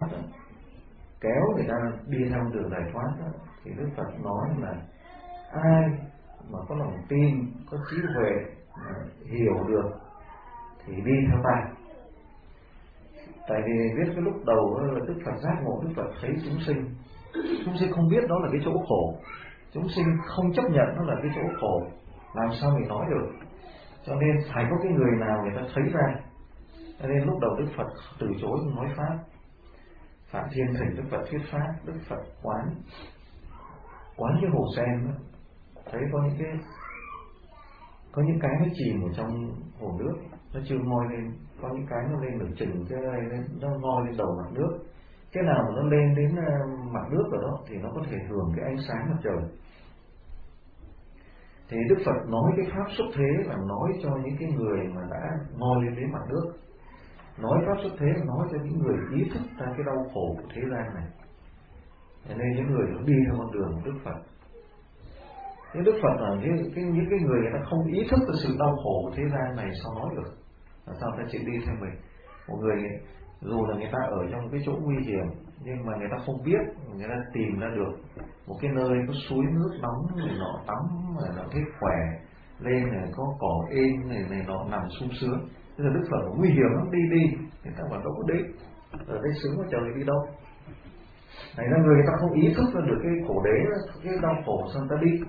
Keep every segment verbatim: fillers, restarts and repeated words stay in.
đó, kéo người ta đi theo đường giải thoát đó, thì Đức Phật nói là ai mà có lòng tin, có trí huệ, hiểu được thì đi theo ta. Tại vì biết cái lúc đầu là Đức Phật giác ngộ, Đức Phật thấy chúng sinh, chúng sinh không biết đó là cái chỗ khổ, chúng sinh không chấp nhận nó là cái chỗ khổ, làm sao mình nói được. Cho nên phải có cái người nào người ta thấy ra. Cho nên lúc đầu Đức Phật từ chối không nói pháp. Phạm Thiên Thỉnh Đức Phật thuyết pháp, Đức Phật quán quán cái hồ sen đó, thấy có những cái có những cái nó chìm ở trong hồ nước, nó chưa ngoi lên, có những cái nó lên nửa chừng cái lên, nó ngoi lên đầu mặt nước. Cái nào mà nó lên đến mặt nước rồi đó thì nó có thể hưởng cái ánh sáng mặt trời. Thì Đức Phật nói cái pháp xuất thế là nói cho những cái người mà đã ngoi lên đến mặt nước. Nói pháp xuất thế là nói cho những người ý thức ra cái đau khổ của thế gian này. Cho nên những người nó đi theo con đường của Đức Phật. Nhưng Đức Phật là những cái, những cái người người ta không ý thức được sự đau khổ của thế gian này, sao nói được? Là sao ta chịu đi theo mình? Một người dù là người ta ở trong cái chỗ nguy hiểm, nhưng mà người ta không biết, người ta tìm ra được một cái nơi có suối nước nóng này nọ tắm mà nó thấy khỏe, lên này có cỏ êm này này nọ nằm sung sướng. Thế là Đức Phật nguy hiểm lắm, đi đi, người ta bảo đâu có đến, ở đây sướng quá trời đi đâu. Này là người ta không ý thức ra được cái khổ đế, cái đau khổ sao ta đi.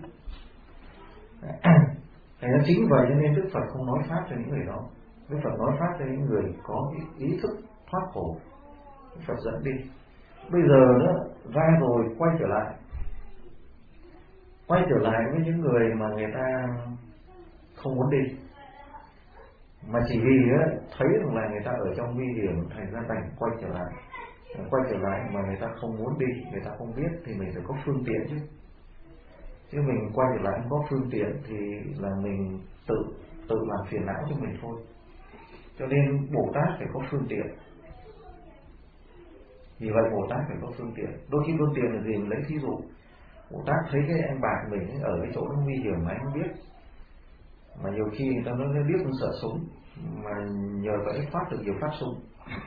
Này nó chính vậy cho nên Đức Phật không nói pháp cho những người đó. Đức Phật nói pháp cho những người có ý, ý thức thoát khổ. Đức Phật dẫn đi. Bây giờ đó ra rồi quay trở lại, quay trở lại với những người mà người ta không muốn đi, mà chỉ vì á, thấy rằng là người ta ở trong nguy hiểm, thành ra đành quay trở lại. Quay trở lại mà người ta không muốn đi, người ta không biết thì mình phải có phương tiện chứ. Chứ mình quay trở lại không có phương tiện thì là mình tự tự làm phiền não cho mình thôi. Cho nên Bồ Tát phải có phương tiện. Vì vậy Bồ Tát phải có phương tiện. Đôi khi phương tiện là gì? Mình lấy thí dụ, Bồ Tát thấy cái anh bạn mình ở cái chỗ nó nguy hiểm mà anh không biết, mà nhiều khi người ta nói biết không sợ súng, mà nhờ vậy phát được nhiều phát súng.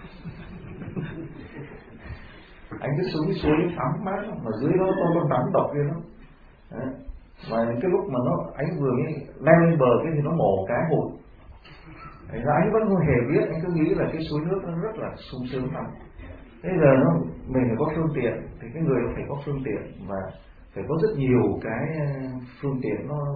Anh cứ xuống cái suối ấm mát mà dưới đó có con rắn độc kia đó. Đấy. Mà cái lúc mà nó anh vừa mới leo lên bờ cái thì nó mổ cá hụt. Đấy, anh vẫn không hề biết, anh cứ nghĩ là cái suối nước nó rất là sung sướng lắm. Bây giờ nó mình phải có phương tiện, thì cái người phải có phương tiện và phải có rất nhiều cái phương tiện nó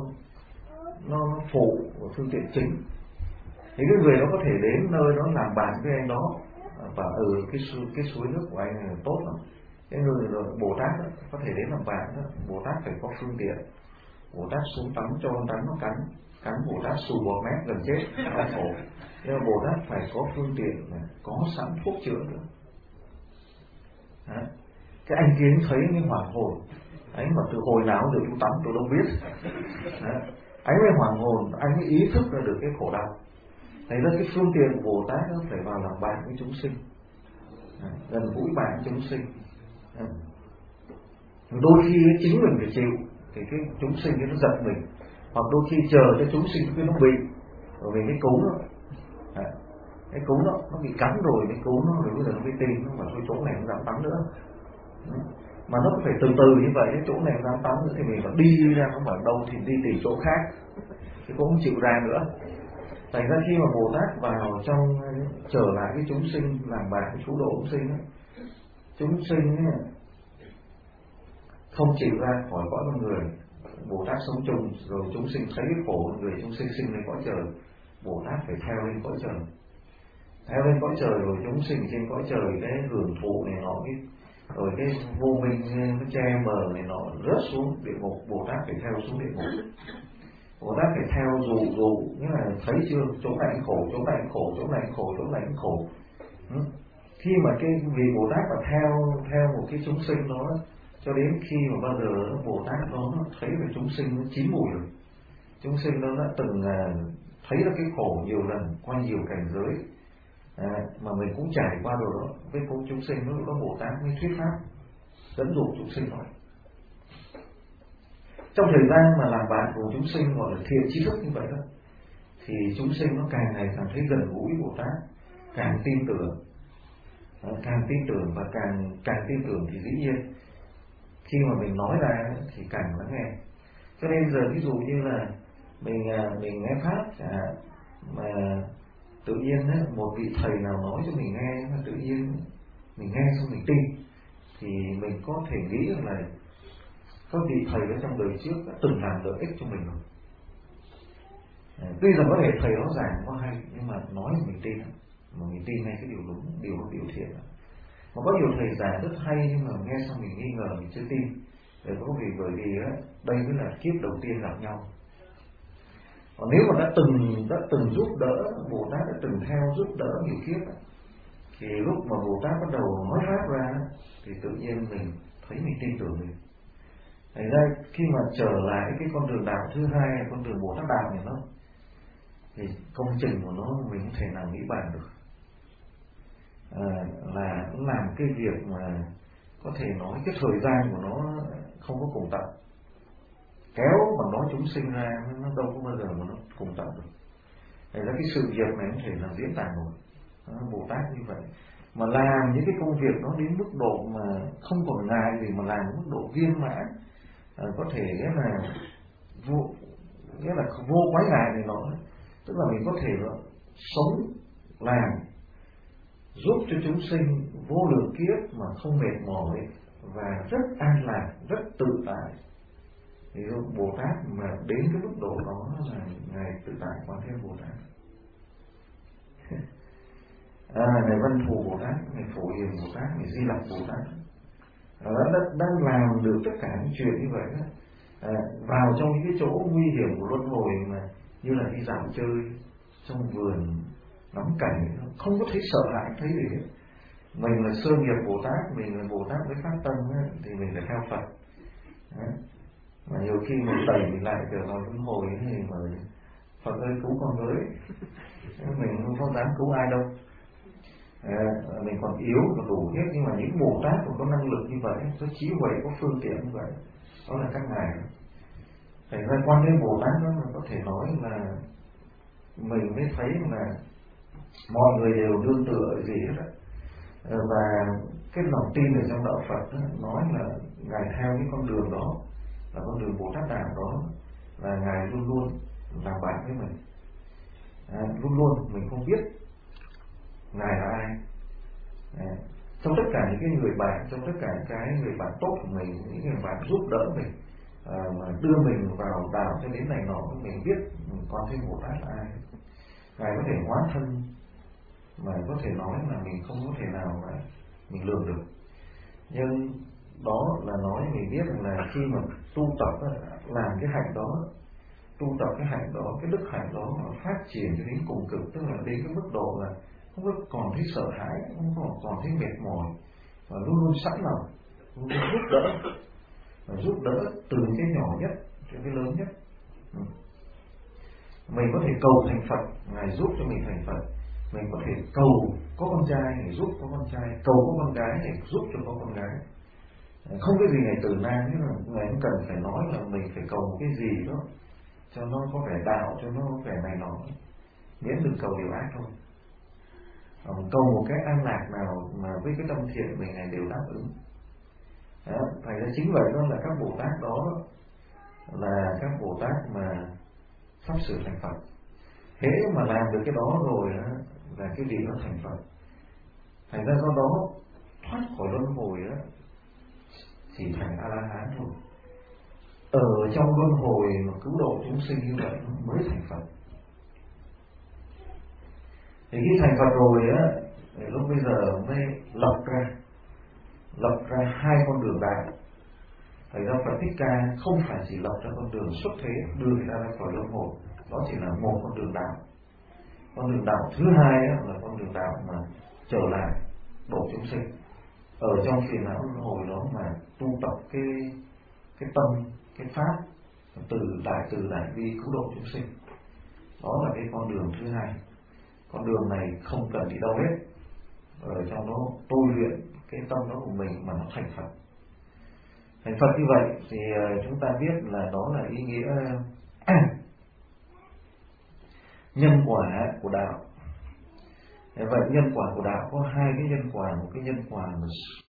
nó phụ và phương tiện chính. Thì cái người đó có thể đến nơi đó làm bạn với anh đó và ừ cái suối, cái suối nước của anh là tốt lắm. Cái người đó, Bồ Tát đó, có thể đến làm bạn đó. Bồ Tát phải có phương tiện. Bồ Tát xuống tắm cho con rắn nó cắn, cắn Bồ Tát xù bọt mép gần chết, đau khổ. Nhưng mà Bồ Tát phải có phương tiện, có sẵn thuốc chữa nữa. Đấy. Cái anh kia thấy mới hoảng hồn. Anh mà từ hồi nào được tôi tắm tôi đâu biết. Đấy. Anh mới hoảng hồn, anh mới ý thức ra được cái khổ đau. Thế ra cái phương tiện của Bồ Tát nó phải vào làm bạn với chúng sinh. Đấy. Gần gũi bạn với chúng sinh. Đấy. Đôi khi chính mình phải chịu thì cái chúng sinh nó giật mình, hoặc đôi khi chờ cho chúng sinh cái nó bị, rồi vì cái cú nó, đấy. Cái cú nó nó bị cắn rồi, cái cú nó rồi bây giờ nó mới tin, nó bảo thôi chỗ này không dám tắm nữa. Đấy. Mà nó phải từ từ như vậy, cái chỗ này không dám tắm nữa thì mình phải đi ra, nó bảo đâu thì đi tìm chỗ khác, chứ cũng không chịu ra nữa. Thành ra khi mà Bồ Tát vào trong trở lại cái chúng sinh, làm bạn với chú độ chúng sinh ấy, chúng sinh ấy, không chịu ra khỏi cõi con người. Bồ Tát sống chung rồi chúng sinh thấy cái khổ người chúng sinh sinh lên cõi trời, Bồ Tát phải theo lên cõi trời, theo lên cõi trời rồi chúng sinh trên cõi trời cái hưởng thụ này nọ, cái rồi cái vô minh nó che mờ này nọ rớt xuống địa ngục, Bồ Tát phải theo xuống địa ngục. Bồ Tát phải theo dù dù nghĩa là thấy chưa, chỗ này anh khổ, chỗ này anh khổ, chỗ này anh khổ, chỗ này anh khổ. Ừ. Khi mà cái vì Bồ Tát mà theo theo một cái chúng sinh đó, cho đến khi mà bao giờ Bồ Tát đó nó thấy về chúng sinh nó chín mùi rồi, chúng sinh nó đã từng thấy được cái khổ nhiều lần qua nhiều cảnh giới, à, mà mình cũng trải qua rồi đó, với cô chúng sinh lúc đó Bồ Tát mới thuyết pháp dẫn dụ chúng sinh nói. Trong thời gian mà làm bạn của chúng sinh gọi là thiện trí thức như vậy đó, thì chúng sinh nó càng ngày càng thấy gần gũi Bồ Tát, càng tin tưởng. Càng tin tưởng và càng càng tin tưởng thì dĩ nhiên khi mà mình nói ra thì càng lắng nghe. Cho nên giờ ví dụ như là mình mình nghe pháp chẳng hạn, mà tự nhiên ấy, một vị thầy nào nói cho mình nghe mà tự nhiên mình nghe xong mình tin, thì mình có thể nghĩ là các vị thầy ở trong đời trước đã từng làm lợi ích cho mình rồi. Tuy rằng có thể thầy đó giảng có hay, nhưng mà nói mà mình tin, mà mình tin ngay cái điều đúng, điều điều thiện. Mà có nhiều thầy giảng rất hay nhưng mà nghe xong mình nghi ngờ, mình chưa tin. Để có vì bởi vì đó, đây mới là kiếp đầu tiên gặp nhau. Còn nếu mà đã từng đã từng giúp đỡ, Bồ Tát đã từng theo giúp đỡ nhiều kiếp, thì lúc mà Bồ Tát bắt đầu nói pháp ra thì tự nhiên mình thấy mình tin tưởng mình. Thành ra khi mà trở lại cái con đường đạo thứ hai, con đường Bồ Tát đạo này, nó thì công trình của nó mình không thể nào nghĩ bàn được. À, là nó làm cái việc mà có thể nói cái thời gian của nó không có cùng tận, kéo mà nói chúng sinh ra nó đâu có bao giờ mà nó cùng tận được. Thành ra cái sự việc này không thể là diễn tả nổi. Bồ Tát như vậy mà làm những cái công việc nó đến mức độ mà không còn ngại gì mà làm mức độ viên mãn, à, có thể nghĩa là vô nghĩa là vô quái ngại này nó, tức là mình có thể là sống làm giúp cho chúng sinh vô lượng kiếp mà không mệt mỏi và rất an lạc, rất tự tại. Thì Bồ Tát mà đến cái mức độ đó là ngài tự tại Quán Thế Bồ Tát. À, ngài Văn Thù Bồ Tát, ngài Phổ Hiền Bồ Tát, ngài Di Lặc Bồ Tát, à, đã, đang làm được tất cả những chuyện như vậy đó. À, vào trong những cái chỗ nguy hiểm của luân hồi mà như là đi dạo chơi trong vườn ngắm cảnh, không có thấy sợ hãi thấy gì hết. Mình là sơ nghiệp Bồ Tát, mình là Bồ Tát với phát tâm ấy, thì mình phải theo Phật. Đấy. Mà nhiều khi mình đẩy mình lại trở vào luân hồi thì mà Phật ơi cứu con với, mình không có dám cứu ai đâu. À, mình còn yếu và đủ hết, nhưng mà những Bồ Tát còn có năng lực như vậy, có trí huệ, có phương tiện như vậy, đó là các ngài. Thành ra Quan Thế Bồ Tát đó có thể nói là mình mới thấy là mọi người đều đương tựa gì hết. Và cái lòng tin ở trong đạo Phật đó, nói là ngài theo cái con đường đó, là con đường Bồ Tát đạo đó, là ngài luôn luôn làm bạn với mình. À, luôn luôn mình không biết ngài là ai. À, trong tất cả những cái người bạn, trong tất cả những cái người bạn tốt của mình, những người bạn giúp đỡ mình, à, mà đưa mình vào đạo cho đến này nọ, mình biết Quan Thế Bồ Tát là ai. Ngài có thể hóa thân mà có thể nói là mình không có thể nào mà mình lường được. Nhưng đó là nói mình biết rằng là khi mà tu tập làm cái hạnh đó, tu tập cái hạnh đó, cái đức hạnh đó mà phát triển cho đến cùng cực, tức là đến cái mức độ là không có còn thấy sợ hãi, không còn còn thấy mệt mỏi, và luôn luôn sẵn lòng, luôn luôn giúp đỡ, và giúp đỡ từ cái nhỏ nhất cho cái lớn nhất. Ừ. Mình có thể cầu thành Phật, ngài giúp cho mình thành Phật. Mình có thể cầu có con trai để giúp có con trai, cầu có con gái để giúp cho có con gái. Không cái gì ngày từ nan, nhưng mà ngài cũng cần phải nói là mình phải cầu một cái gì đó cho nó có vẻ đạo, cho nó có vẻ này nọ, miễn đừng cầu điều ác thôi. Cầu một cái an lạc nào mà với cái tâm thiện mình ngài đều đáp ứng. Đó, thành ra chính vậy đó là các Bồ Tát đó là các Bồ Tát mà sắp sửa thành Phật. Thế mà làm được cái đó rồi đó, là cái gì nó thành Phật. Thành ra do đó thoát khỏi luân hồi đó, thì thành A-la-hán thôi. Ở trong luân hồi mà cứu độ chúng sinh như vậy mới thành Phật. Thì khi thành Phật rồi á, lúc bây giờ mới lập ra lập ra hai con đường đạo. Thành ra Phật Thích Ca không phải chỉ lập ra con đường xuất thế đưa người ta ra khỏi luân hồi, đó chỉ là một con đường đạo. Con đường đạo thứ hai á, là con đường đạo mà trở lại độ chúng sinh ở trong phiền não luân hồi đó, mà tu tập cái cái tâm, cái pháp từ đại từ đại bi cứu độ chúng sinh. Đó là cái con đường thứ hai. Con đường này không cần đi đâu hết, ở trong đó tôi luyện cái tâm đó của mình mà nó thành Phật. Thành Phật như vậy thì chúng ta biết là đó là ý nghĩa nhân quả của đạo. Vậy nhân quả của đạo có hai cái nhân quả, một cái nhân quả mà